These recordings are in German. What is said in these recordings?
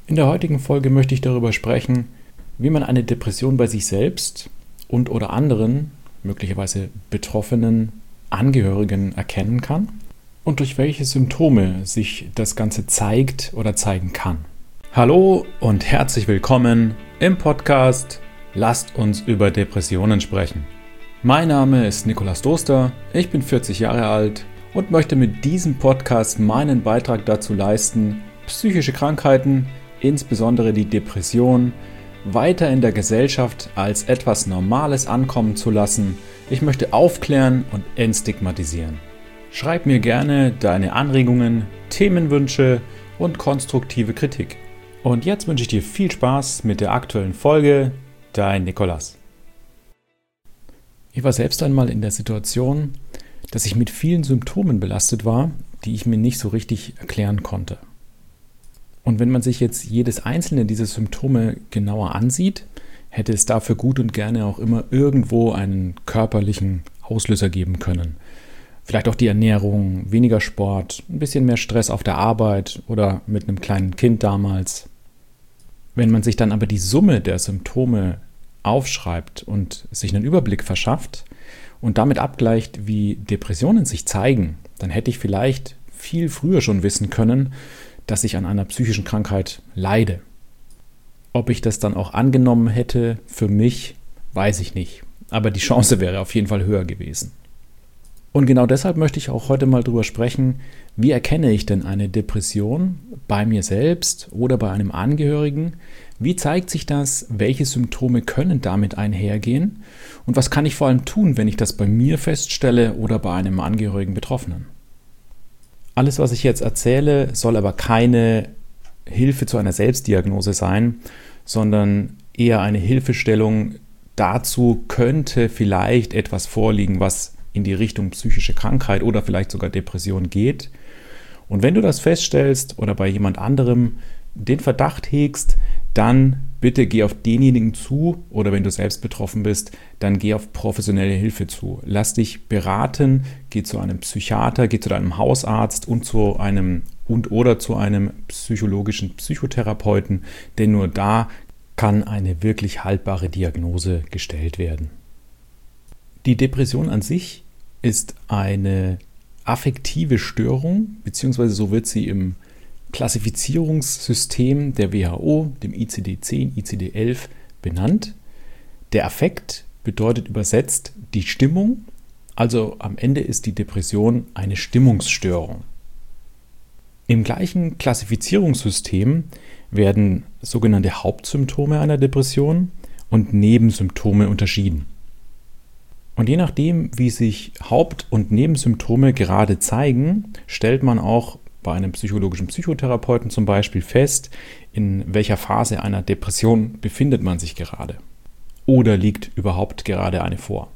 In der heutigen Folge möchte ich darüber sprechen, wie man eine Depression bei sich selbst und/oder anderen, möglicherweise betroffenen Angehörigen erkennen kann und durch welche Symptome sich das Ganze zeigt oder zeigen kann. Hallo und herzlich willkommen im Podcast Lasst uns über Depressionen sprechen. Mein Name ist Nikolaus Doster, ich bin 40 Jahre alt und möchte mit diesem Podcast meinen Beitrag dazu leisten, psychische Krankheiten, insbesondere die Depression, weiter in der Gesellschaft als etwas Normales ankommen zu lassen. Ich möchte aufklären und entstigmatisieren. Schreib mir gerne deine Anregungen, Themenwünsche und konstruktive Kritik. Und jetzt wünsche ich dir viel Spaß mit der aktuellen Folge. Dein Nikolaus. Ich war selbst einmal in der Situation, dass ich mit vielen Symptomen belastet war, die ich mir nicht so richtig erklären konnte. Und wenn man sich jetzt jedes einzelne dieser Symptome genauer ansieht, hätte es dafür gut und gerne auch immer irgendwo einen körperlichen Auslöser geben können. Vielleicht auch die Ernährung, weniger Sport, ein bisschen mehr Stress auf der Arbeit oder mit einem kleinen Kind damals. Wenn man sich dann aber die Summe der Symptome aufschreibt und sich einen Überblick verschafft und damit abgleicht, wie Depressionen sich zeigen, dann hätte ich vielleicht viel früher schon wissen können, dass ich an einer psychischen Krankheit leide. Ob ich das dann auch angenommen hätte für mich, weiß ich nicht. Aber die Chance wäre auf jeden Fall höher gewesen. Und genau deshalb möchte ich auch heute mal drüber sprechen, wie erkenne ich denn eine Depression bei mir selbst oder bei einem Angehörigen? Wie zeigt sich das? Welche Symptome können damit einhergehen? Und was kann ich vor allem tun, wenn ich das bei mir feststelle oder bei einem Angehörigen Betroffenen? Alles, was ich jetzt erzähle, soll aber keine Hilfe zu einer Selbstdiagnose sein, sondern eher eine Hilfestellung dazu, könnte vielleicht etwas vorliegen, was in die Richtung psychische Krankheit oder vielleicht sogar Depression geht. Und wenn du das feststellst oder bei jemand anderem den Verdacht hegst, dann bitte geh auf denjenigen zu oder wenn du selbst betroffen bist, dann geh auf professionelle Hilfe zu. Lass dich beraten, geh zu einem Psychiater, geh zu deinem Hausarzt und zu einem psychologischen Psychotherapeuten, denn nur da kann eine wirklich haltbare Diagnose gestellt werden. Die Depression an sich ist eine affektive Störung, beziehungsweise so wird sie im Klassifizierungssystem der WHO, dem ICD-10, ICD-11 benannt. Der Affekt bedeutet übersetzt die Stimmung, also am Ende ist die Depression eine Stimmungsstörung. Im gleichen Klassifizierungssystem werden sogenannte Hauptsymptome einer Depression und Nebensymptome unterschieden. Und je nachdem, wie sich Haupt- und Nebensymptome gerade zeigen, stellt man auch bei einem psychologischen Psychotherapeuten zum Beispiel fest, in welcher Phase einer Depression befindet man sich gerade. Oder liegt überhaupt gerade eine vor?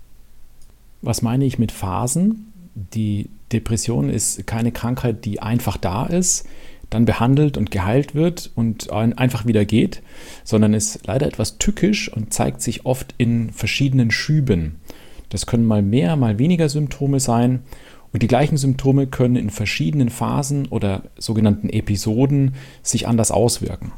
Was meine ich mit Phasen? Die Depression ist keine Krankheit, die einfach da ist, dann behandelt und geheilt wird und einfach wieder geht, sondern ist leider etwas tückisch und zeigt sich oft in verschiedenen Schüben. Das können mal mehr, mal weniger Symptome sein und die gleichen Symptome können in verschiedenen Phasen oder sogenannten Episoden sich anders auswirken.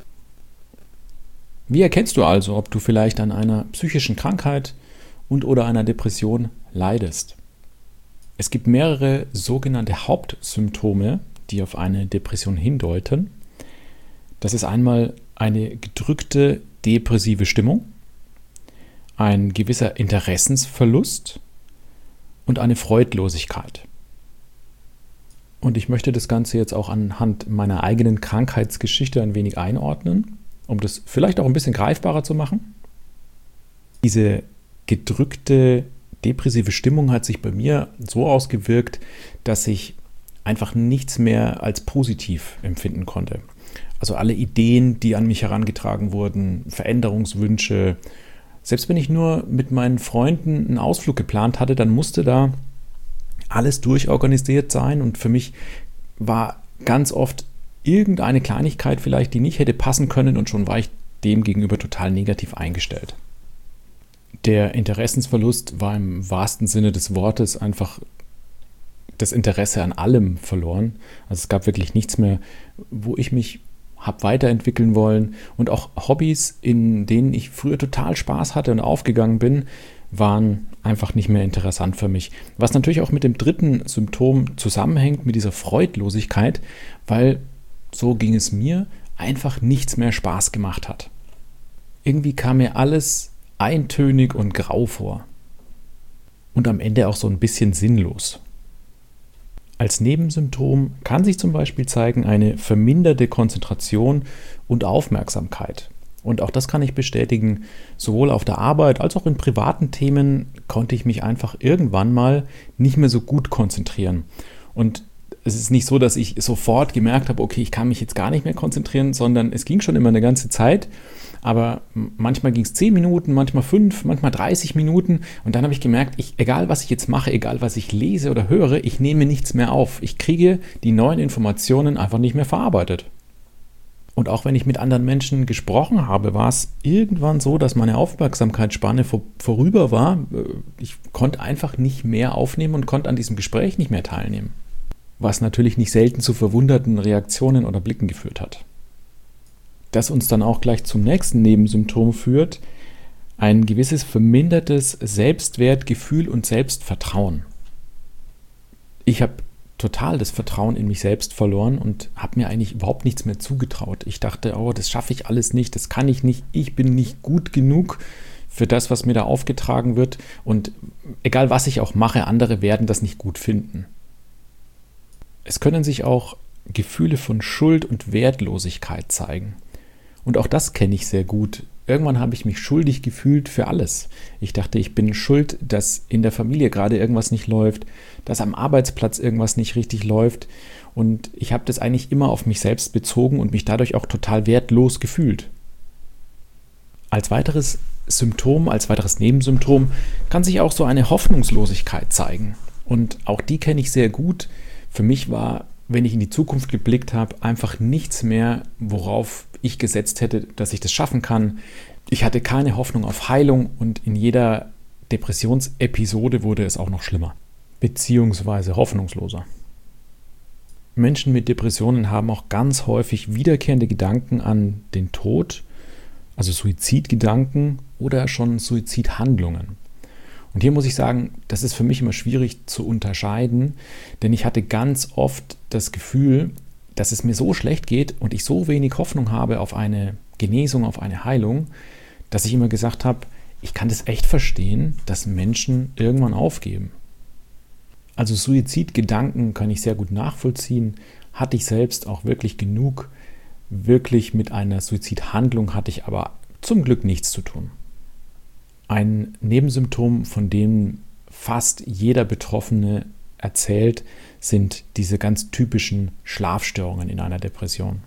Wie erkennst du also, ob du vielleicht an einer psychischen Krankheit und/oder einer Depression leidest? Es gibt mehrere sogenannte Hauptsymptome, die auf eine Depression hindeuten. Das ist einmal eine gedrückte depressive Stimmung, ein gewisser Interessensverlust und eine Freudlosigkeit. Und ich möchte das Ganze jetzt auch anhand meiner eigenen Krankheitsgeschichte ein wenig einordnen, um das vielleicht auch ein bisschen greifbarer zu machen. Diese gedrückte depressive Stimmung hat sich bei mir so ausgewirkt, dass ich einfach nichts mehr als positiv empfinden konnte. Also alle Ideen, die an mich herangetragen wurden, Veränderungswünsche. Selbst wenn ich nur mit meinen Freunden einen Ausflug geplant hatte, dann musste da alles durchorganisiert sein und für mich war ganz oft irgendeine Kleinigkeit vielleicht, die nicht hätte passen können und schon war ich dem gegenüber total negativ eingestellt. Der Interessensverlust war im wahrsten Sinne des Wortes einfach das Interesse an allem verloren. Also es gab wirklich nichts mehr, wo ich mich habe weiterentwickeln wollen und auch Hobbys, in denen ich früher total Spaß hatte und aufgegangen bin, waren einfach nicht mehr interessant für mich. Was natürlich auch mit dem dritten Symptom zusammenhängt, mit dieser Freudlosigkeit, weil so ging es mir, einfach nichts mehr Spaß gemacht hat. Irgendwie kam mir alles eintönig und grau vor. Und am Ende auch so ein bisschen sinnlos. Als Nebensymptom kann sich zum Beispiel zeigen eine verminderte Konzentration und Aufmerksamkeit. Und auch das kann ich bestätigen, sowohl auf der Arbeit als auch in privaten Themen konnte ich mich einfach irgendwann mal nicht mehr so gut konzentrieren. Und es ist nicht so, dass ich sofort gemerkt habe, okay, ich kann mich jetzt gar nicht mehr konzentrieren, sondern es ging schon immer eine ganze Zeit. Aber manchmal ging es 10 Minuten, manchmal 5, manchmal 30 Minuten. Und dann habe ich gemerkt, egal was ich jetzt mache, egal was ich lese oder höre, ich nehme nichts mehr auf. Ich kriege die neuen Informationen einfach nicht mehr verarbeitet. Und auch wenn ich mit anderen Menschen gesprochen habe, war es irgendwann so, dass meine Aufmerksamkeitsspanne vorüber war. Ich konnte einfach nicht mehr aufnehmen und konnte an diesem Gespräch nicht mehr teilnehmen. Was natürlich nicht selten zu verwunderten Reaktionen oder Blicken geführt hat. Das uns dann auch gleich zum nächsten Nebensymptom führt, ein gewisses vermindertes Selbstwertgefühl und Selbstvertrauen. Ich habe total das Vertrauen in mich selbst verloren und habe mir eigentlich überhaupt nichts mehr zugetraut. Ich dachte, oh, das schaffe ich alles nicht, das kann ich nicht, ich bin nicht gut genug für das, was mir da aufgetragen wird und egal was ich auch mache, andere werden das nicht gut finden. Es können sich auch Gefühle von Schuld und Wertlosigkeit zeigen. Und auch das kenne ich sehr gut. Irgendwann habe ich mich schuldig gefühlt für alles. Ich dachte, ich bin schuld, dass in der Familie gerade irgendwas nicht läuft, dass am Arbeitsplatz irgendwas nicht richtig läuft. Und ich habe das eigentlich immer auf mich selbst bezogen und mich dadurch auch total wertlos gefühlt. Als weiteres Symptom, als weiteres Nebensymptom kann sich auch so eine Hoffnungslosigkeit zeigen. Und auch die kenne ich sehr gut. Für mich war, wenn ich in die Zukunft geblickt habe, einfach nichts mehr, worauf ich gesetzt hätte, dass ich das schaffen kann. Ich hatte keine Hoffnung auf Heilung und in jeder Depressionsepisode wurde es auch noch schlimmer, beziehungsweise hoffnungsloser. Menschen mit Depressionen haben auch ganz häufig wiederkehrende Gedanken an den Tod, also Suizidgedanken oder schon Suizidhandlungen. Und hier muss ich sagen, das ist für mich immer schwierig zu unterscheiden, denn ich hatte ganz oft das Gefühl, dass es mir so schlecht geht und ich so wenig Hoffnung habe auf eine Genesung, auf eine Heilung, dass ich immer gesagt habe, ich kann das echt verstehen, dass Menschen irgendwann aufgeben. Also Suizidgedanken kann ich sehr gut nachvollziehen, hatte ich selbst auch wirklich genug. Wirklich mit einer Suizidhandlung hatte ich aber zum Glück nichts zu tun. Ein Nebensymptom, von dem fast jeder Betroffene erzählt, sind diese ganz typischen Schlafstörungen in einer Depression.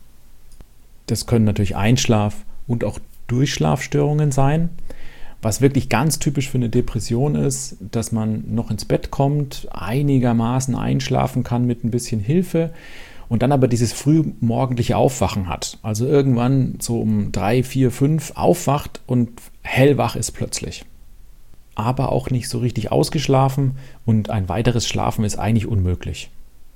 Das können natürlich Einschlaf- und auch Durchschlafstörungen sein. Was wirklich ganz typisch für eine Depression ist, dass man noch ins Bett kommt, einigermaßen einschlafen kann mit ein bisschen Hilfe und dann aber dieses frühmorgendliche Aufwachen hat. Also irgendwann so um 3, 4, 5 aufwacht und hellwach ist plötzlich. Aber auch nicht so richtig ausgeschlafen und ein weiteres Schlafen ist eigentlich unmöglich.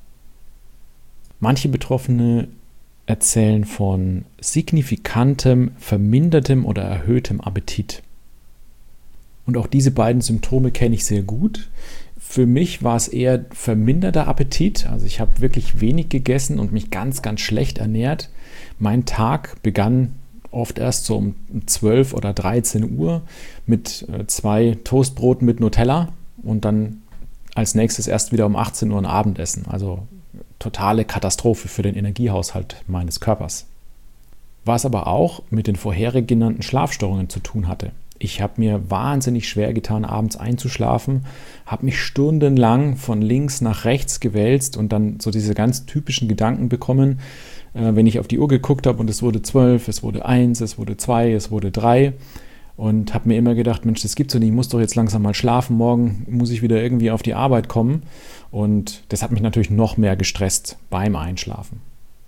Manche Betroffene erzählen von signifikantem, vermindertem oder erhöhtem Appetit. Und auch diese beiden Symptome kenne ich sehr gut. Für mich war es eher verminderter Appetit. Also ich habe wirklich wenig gegessen und mich ganz, ganz schlecht ernährt. Mein Tag begann oft erst so um 12 oder 13 Uhr mit 2 Toastbroten mit Nutella und dann als nächstes erst wieder um 18 Uhr ein Abendessen. Also totale Katastrophe für den Energiehaushalt meines Körpers. Was aber auch mit den vorherig genannten Schlafstörungen zu tun hatte. Ich habe mir wahnsinnig schwer getan, abends einzuschlafen, habe mich stundenlang von links nach rechts gewälzt und dann so diese ganz typischen Gedanken bekommen, wenn ich auf die Uhr geguckt habe und es wurde 12, es wurde 1, es wurde 2, es wurde 3 und habe mir immer gedacht, Mensch, das gibt's doch nicht, ich muss doch jetzt langsam mal schlafen, morgen muss ich wieder irgendwie auf die Arbeit kommen und das hat mich natürlich noch mehr gestresst beim Einschlafen.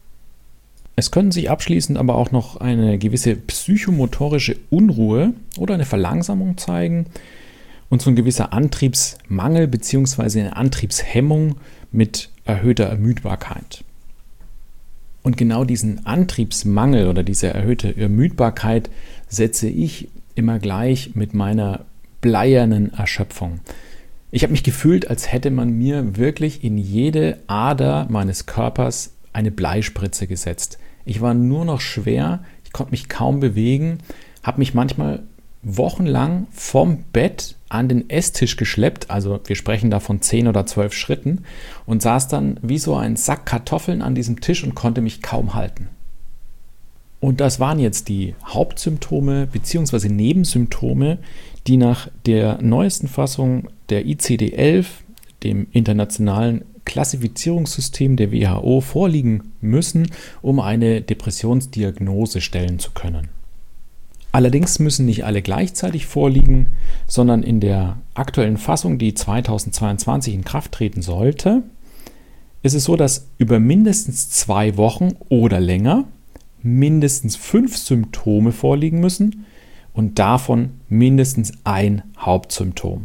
Es können sich abschließend aber auch noch eine gewisse psychomotorische Unruhe oder eine Verlangsamung zeigen und so ein gewisser Antriebsmangel bzw. eine Antriebshemmung mit erhöhter Ermüdbarkeit. Und genau diesen Antriebsmangel oder diese erhöhte Ermüdbarkeit setze ich immer gleich mit meiner bleiernen Erschöpfung. Ich habe mich gefühlt, als hätte man mir wirklich in jede Ader meines Körpers eine Bleispritze gesetzt. Ich war nur noch schwer, ich konnte mich kaum bewegen, habe mich manchmal wochenlang vom Bett an den Esstisch geschleppt, also wir sprechen da von 10 oder 12 Schritten, und saß dann wie so ein Sack Kartoffeln an diesem Tisch und konnte mich kaum halten. Und das waren jetzt die Hauptsymptome bzw. Nebensymptome, die nach der neuesten Fassung der ICD-11, dem internationalen Klassifizierungssystem der WHO, vorliegen müssen, um eine Depressionsdiagnose stellen zu können. Allerdings müssen nicht alle gleichzeitig vorliegen, sondern in der aktuellen Fassung, die 2022 in Kraft treten sollte, ist es so, dass über mindestens 2 Wochen oder länger mindestens 5 Symptome vorliegen müssen und davon mindestens ein Hauptsymptom.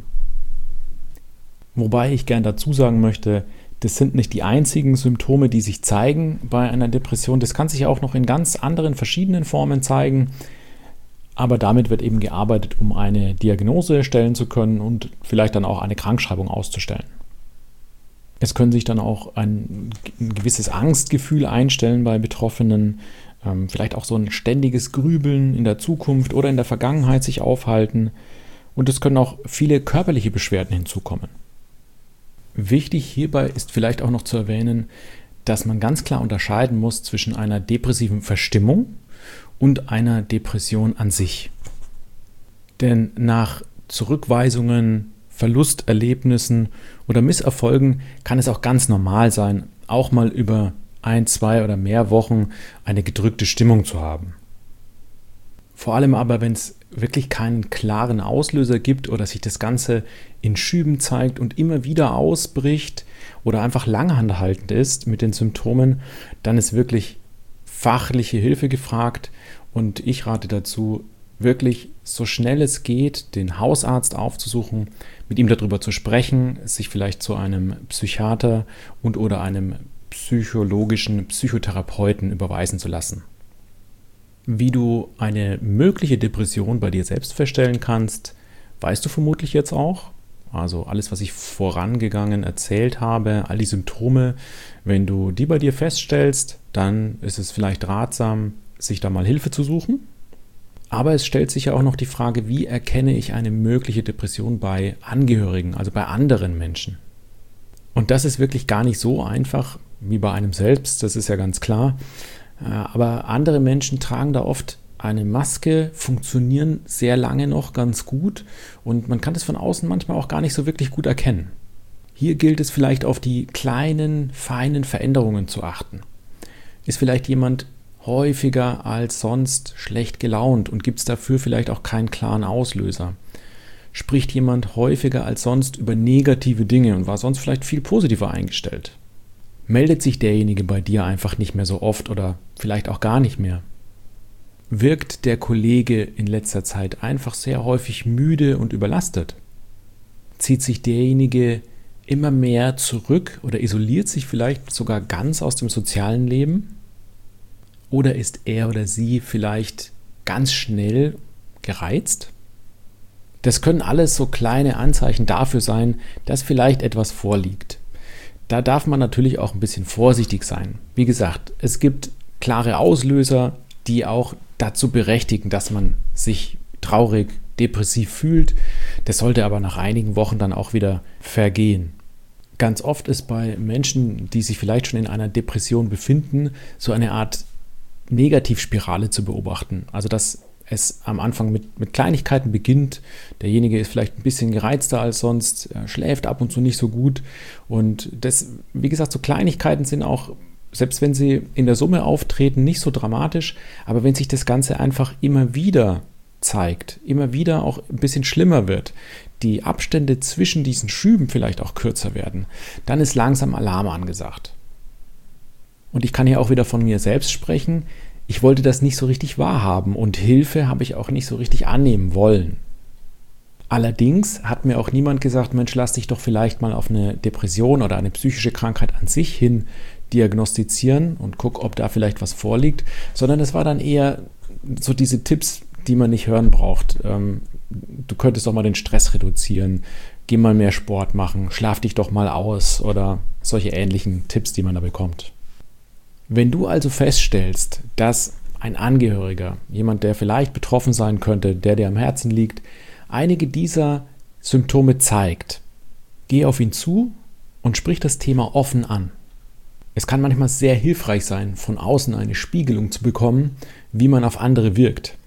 Wobei ich gern dazu sagen möchte, das sind nicht die einzigen Symptome, die sich zeigen bei einer Depression. Das kann sich auch noch in ganz anderen, verschiedenen Formen zeigen. Aber damit wird eben gearbeitet, um eine Diagnose stellen zu können und vielleicht dann auch eine Krankschreibung auszustellen. Es können sich dann auch ein gewisses Angstgefühl einstellen bei Betroffenen, vielleicht auch so ein ständiges Grübeln in der Zukunft oder in der Vergangenheit sich aufhalten. Und es können auch viele körperliche Beschwerden hinzukommen. Wichtig hierbei ist vielleicht auch noch zu erwähnen, dass man ganz klar unterscheiden muss zwischen einer depressiven Verstimmung und einer Depression an sich. Denn nach Zurückweisungen, Verlusterlebnissen oder Misserfolgen kann es auch ganz normal sein, auch mal über 1, 2 oder mehr Wochen eine gedrückte Stimmung zu haben. Vor allem aber, wenn es wirklich keinen klaren Auslöser gibt oder sich das Ganze in Schüben zeigt und immer wieder ausbricht oder einfach langanhaltend ist mit den Symptomen, dann ist wirklich fachliche Hilfe gefragt und ich rate dazu, wirklich so schnell es geht, den Hausarzt aufzusuchen, mit ihm darüber zu sprechen, sich vielleicht zu einem Psychiater und oder einem psychologischen Psychotherapeuten überweisen zu lassen. Wie du eine mögliche Depression bei dir selbst feststellen kannst, weißt du vermutlich jetzt auch. Also alles, was ich vorangegangen erzählt habe, all die Symptome, wenn du die bei dir feststellst, dann ist es vielleicht ratsam, sich da mal Hilfe zu suchen. Aber es stellt sich ja auch noch die Frage, wie erkenne ich eine mögliche Depression bei Angehörigen, also bei anderen Menschen? Und das ist wirklich gar nicht so einfach wie bei einem selbst, das ist ja ganz klar. Aber andere Menschen tragen da oft eine Maske, funktionieren sehr lange noch ganz gut und man kann das von außen manchmal auch gar nicht so wirklich gut erkennen. Hier gilt es vielleicht auf die kleinen, feinen Veränderungen zu achten. Ist vielleicht jemand häufiger als sonst schlecht gelaunt und gibt es dafür vielleicht auch keinen klaren Auslöser? Spricht jemand häufiger als sonst über negative Dinge und war sonst vielleicht viel positiver eingestellt? Meldet sich derjenige bei dir einfach nicht mehr so oft oder vielleicht auch gar nicht mehr? Wirkt der Kollege in letzter Zeit einfach sehr häufig müde und überlastet? Zieht sich derjenige immer mehr zurück oder isoliert sich vielleicht sogar ganz aus dem sozialen Leben? Oder ist er oder sie vielleicht ganz schnell gereizt? Das können alles so kleine Anzeichen dafür sein, dass vielleicht etwas vorliegt. Da darf man natürlich auch ein bisschen vorsichtig sein. Wie gesagt, es gibt klare Auslöser, die auch dazu berechtigen, dass man sich traurig, depressiv fühlt. Das sollte aber nach einigen Wochen dann auch wieder vergehen. Ganz oft ist bei Menschen, die sich vielleicht schon in einer Depression befinden, so eine Art Negativspirale zu beobachten. Also dass es am Anfang mit Kleinigkeiten beginnt. Derjenige ist vielleicht ein bisschen gereizter als sonst, schläft ab und zu nicht so gut. Und das, wie gesagt, so Kleinigkeiten sind auch, selbst wenn sie in der Summe auftreten, nicht so dramatisch. Aber wenn sich das Ganze einfach immer wieder zeigt, immer wieder auch ein bisschen schlimmer wird, die Abstände zwischen diesen Schüben vielleicht auch kürzer werden, dann ist langsam Alarm angesagt. Und ich kann hier auch wieder von mir selbst sprechen. Ich wollte das nicht so richtig wahrhaben und Hilfe habe ich auch nicht so richtig annehmen wollen. Allerdings hat mir auch niemand gesagt, Mensch, lass dich doch vielleicht mal auf eine Depression oder eine psychische Krankheit an sich hin diagnostizieren und guck, ob da vielleicht was vorliegt, sondern es war dann eher so diese Tipps, die man nicht hören braucht. Du könntest doch mal den Stress reduzieren, geh mal mehr Sport machen, schlaf dich doch mal aus oder solche ähnlichen Tipps, die man da bekommt. Wenn du also feststellst, dass ein Angehöriger, jemand, der vielleicht betroffen sein könnte, der dir am Herzen liegt, einige dieser Symptome zeigt, geh auf ihn zu und sprich das Thema offen an. Es kann manchmal sehr hilfreich sein, von außen eine Spiegelung zu bekommen, wie man auf andere wirkt.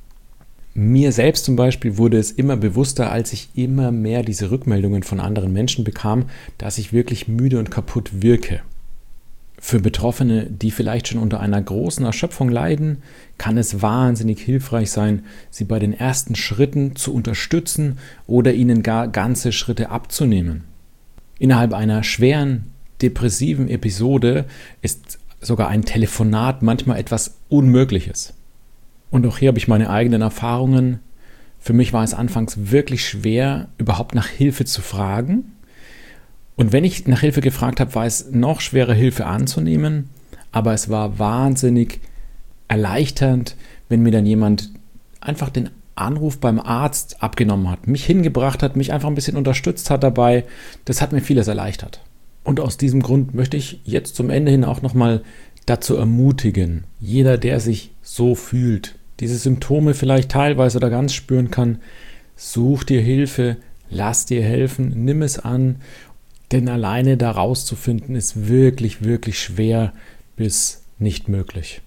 Mir selbst zum Beispiel wurde es immer bewusster, als ich immer mehr diese Rückmeldungen von anderen Menschen bekam, dass ich wirklich müde und kaputt wirke. Für Betroffene, die vielleicht schon unter einer großen Erschöpfung leiden, kann es wahnsinnig hilfreich sein, sie bei den ersten Schritten zu unterstützen oder ihnen gar ganze Schritte abzunehmen. Innerhalb einer schweren, depressiven Episode ist sogar ein Telefonat manchmal etwas Unmögliches. Und auch hier habe ich meine eigenen Erfahrungen. Für mich war es anfangs wirklich schwer, überhaupt nach Hilfe zu fragen. Und wenn ich nach Hilfe gefragt habe, war es noch schwerer, Hilfe anzunehmen. Aber es war wahnsinnig erleichternd, wenn mir dann jemand einfach den Anruf beim Arzt abgenommen hat, mich hingebracht hat, mich einfach ein bisschen unterstützt hat dabei. Das hat mir vieles erleichtert. Und aus diesem Grund möchte ich jetzt zum Ende hin auch nochmal dazu ermutigen, jeder, der sich so fühlt, diese Symptome vielleicht teilweise oder ganz spüren kann, such dir Hilfe, lass dir helfen, nimm es an, denn alleine da rauszufinden ist wirklich, wirklich schwer bis nicht möglich.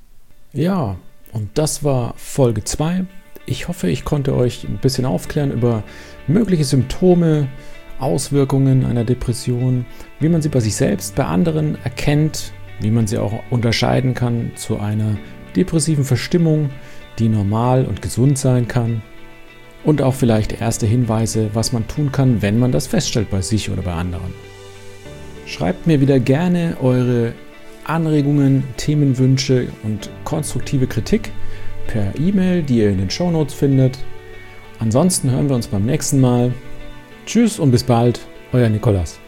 Ja, und das war Folge 2. Ich hoffe, ich konnte euch ein bisschen aufklären über mögliche Symptome, Auswirkungen einer Depression, wie man sie bei sich selbst, bei anderen erkennt, wie man sie auch unterscheiden kann zu einer depressiven Verstimmung, die normal und gesund sein kann. Und auch vielleicht erste Hinweise, was man tun kann, wenn man das feststellt bei sich oder bei anderen. Schreibt mir wieder gerne eure Anregungen, Themenwünsche und konstruktive Kritik per E-Mail, die ihr in den Shownotes findet. Ansonsten hören wir uns beim nächsten Mal. Tschüss und bis bald, euer Nikolas.